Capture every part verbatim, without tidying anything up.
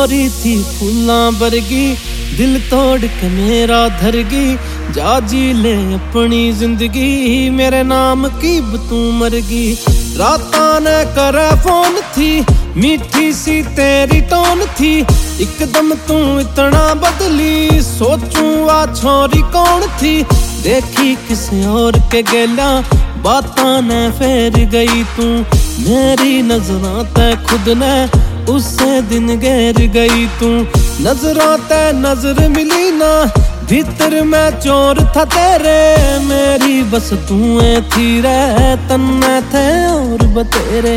छोरी थी फूलां बरगी, दिल तोड़ के मेरा धरगी। जा जी ले अपनी जिंदगी, मेरे नाम की तू मरगी। रातां ने करे फोन थी, मीठी सी तेरी टोन थी। एकदम तू इतना बदली, सोचूं आ छोरी कौन थी। देखी किसी और के गेला, बातां ने फेर गई तू। मेरी नजरां ते खुद ने उससे दिन घेर गई तू। नजरों ते नजर मिली ना, भीतर मैं चोर था तेरे। मेरी बस तू थी रे, तन्ने थे और बतेरे।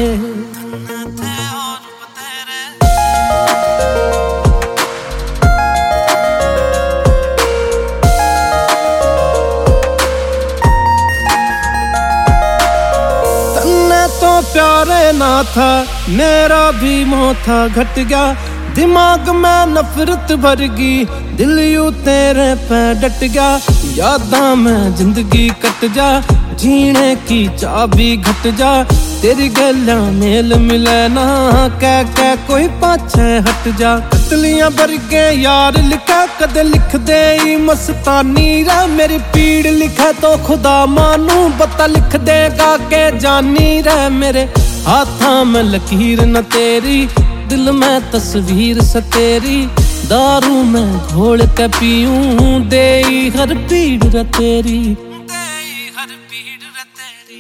तो प्यारे ना था, मेरा भी मोह था घट गया। दिमाग में नफरत भर गई, दिल यूं तेरे पे डट गया। यादां में जिंदगी कट जा, जीने की चाबी घट जा। तेरी गल्ला मेल मिले ना, कह कह कोई पाछे हट जा। कतलियां बरगे यार लिखा, कदे लिख दे मस्तानी रे। मेरी पीड़ लिखे तो खुदा मानू, बता लिख देगा के जानी रे। मेरे हाथां में लकीर न तेरी, दिल में तस्वीर से तेरी। दारू में घोल के पीऊं, दे हर पीड़ रे तेरी, दे हर पीड़ रे तेरी।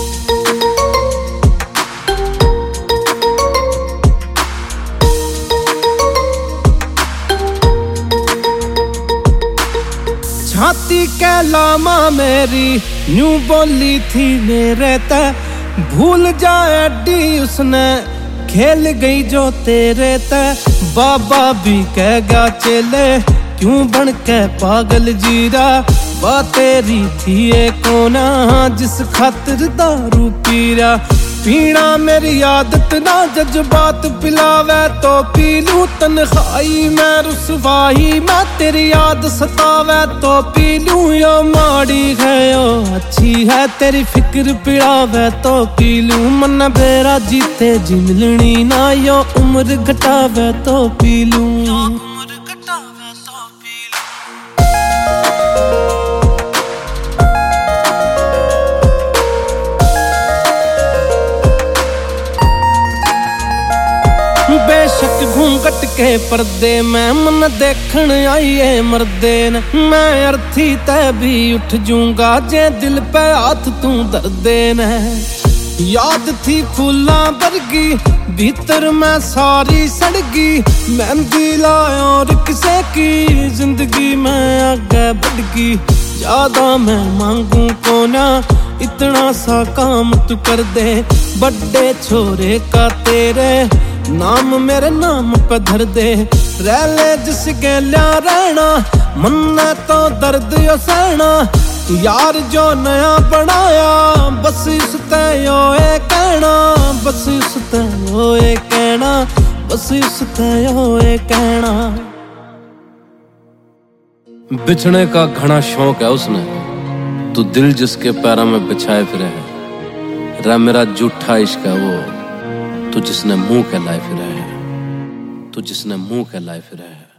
छाती के लामा मेरी न्यू बोली थी मेरे ते। भूल जाए डी उसने खेल गई जो तेरे ते। बाबा भी कह गया चेले, क्यों बन के पागल जीरा। बात तेरी थी ये कोना, जिस खातिर दारू पीरा। पीना मेरी आदत ना, जज्बात पिलावे तो पी लूं। तन्हाई मैं रुसवाई, मैं तेरी याद सतावे तो पी लूं। यो माड़ी है यो अच्छी है, तेरी फिक्र पिड़ावे तो पी लूं। मन बेरा जीते जी मिलनी ना, यो उम्र घटावे तो पी लूं। बेशक घूंघट के पर्दे में मन देखण आईए मर्दे न। मैं अर्थी तै भी उठ जूंगा, जे दिल पे हाथ तू दर्दे न। याद थी फूलां बरगी, भीतर मैं सारी सड़गी। मेहंदी लाया और किसे की, जिंदगी में आगे बढ़ गई। ज्यादा मैं मांगू कोना, इतना सा काम तू कर दे। बड़े छोरे का तेरे नाम मेरे नाम पे धर दे। रह ले जिस गेल्या रहना, मन्ना तो दर्द यो सहना। यार जो नया बनाया, बस इस ते यो ए कहना। बस इस ते यो ए कहना, बस इस ते यो ए कहना। बिछने का घना शौक है उसने, तू दिल जिसके पैरों में बिछाए फिरे है। रे मेरा झूठा इश्क है वो, तू जिसने मुंह के लाए फिरे है। तू जिसने मुंह के लाए फिरे है।